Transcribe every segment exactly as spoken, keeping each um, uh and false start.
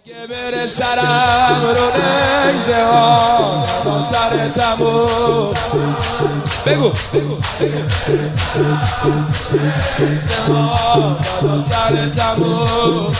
اگه بره سرم رو نیزه ها با سر تموم بگو بگو با سر تموم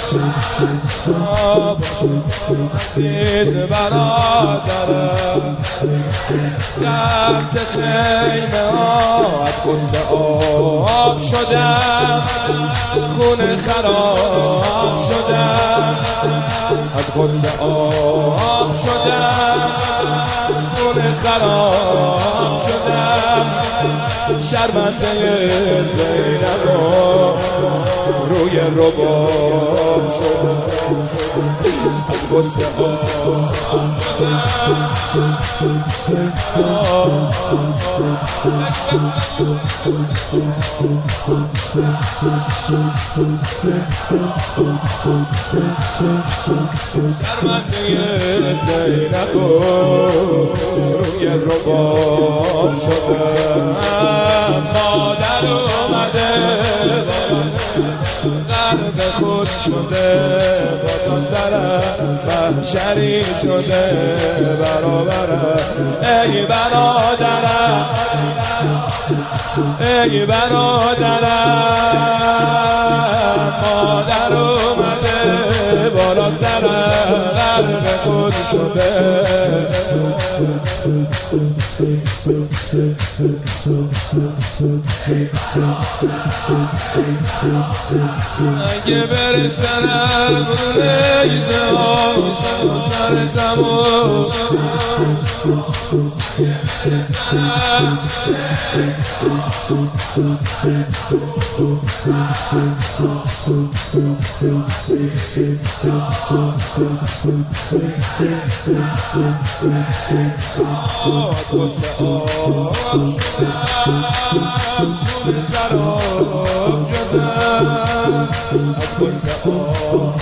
عزیز برادرم سمت خیمه ها از قصه آب شدم خونه خراب شدم از غصه آب شدم خونه خراب شدم شرمنده زینب روی رباب شدم از غصه آب شرمنده زینب روی رباب شدم مادر اومده قلب خود شده با تا سرم محشری شده برابرم ای برادرم ای برادرم مادر اومده بالا سرم قلب خود شده اگه برسنم نیزه ها سر تموم از غصه آب شدم خونه خراب شدم از غصه آب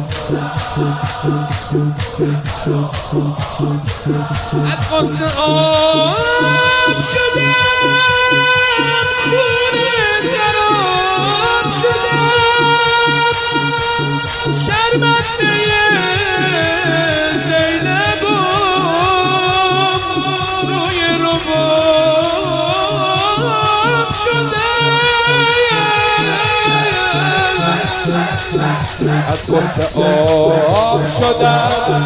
از غصه آب شدم خونه خراب شدم شرمنده زینب روی رباب شدم از غصه آب شدم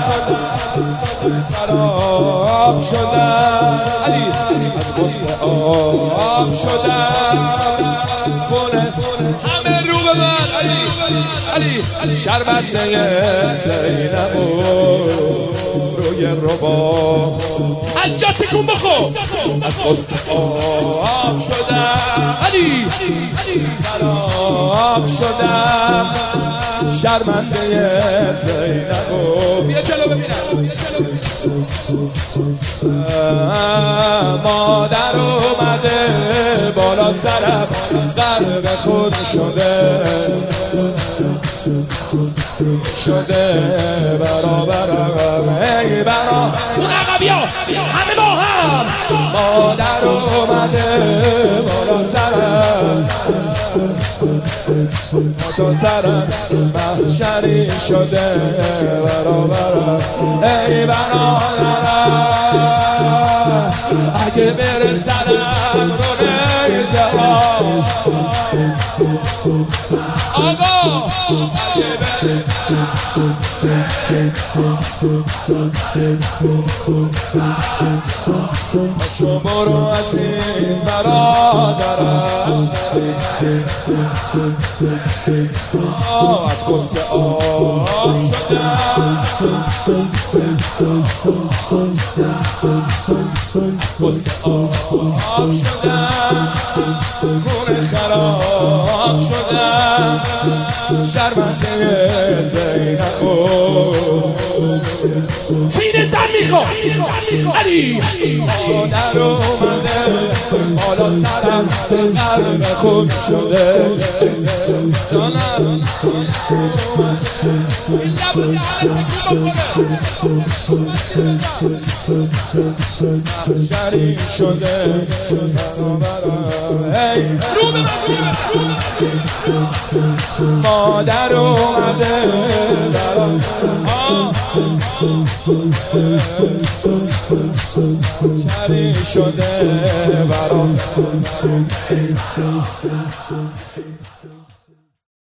خراب شدم علی از غصه آب شدم خونه همه رو به من علی علی علی شرمنده زینب روی رباب از جا تکون بخور از غصه آب شدم علی خراب شدم شرمنده زینب بیا جلو ببینم مادر اومده بالا سرم غرق خود شده شده برابرم ای برا اون عقبیا همه با هم مادر اومده بالا سرم تا سرم محشری شده برابرم ای برادرم اگه بره سرم رو نیزه ها آقا اگه بره شو برو عزیز برادرم از غصه آب شدم غصه آب شدم خونه خراب شدم شرمنده زینب سینه زن میخواد علی مادر اومده بالا سرم قلب خود شده جانم این لب و دهنه تکون بخوره شری شده رو به مادر اومده برام کری شده برام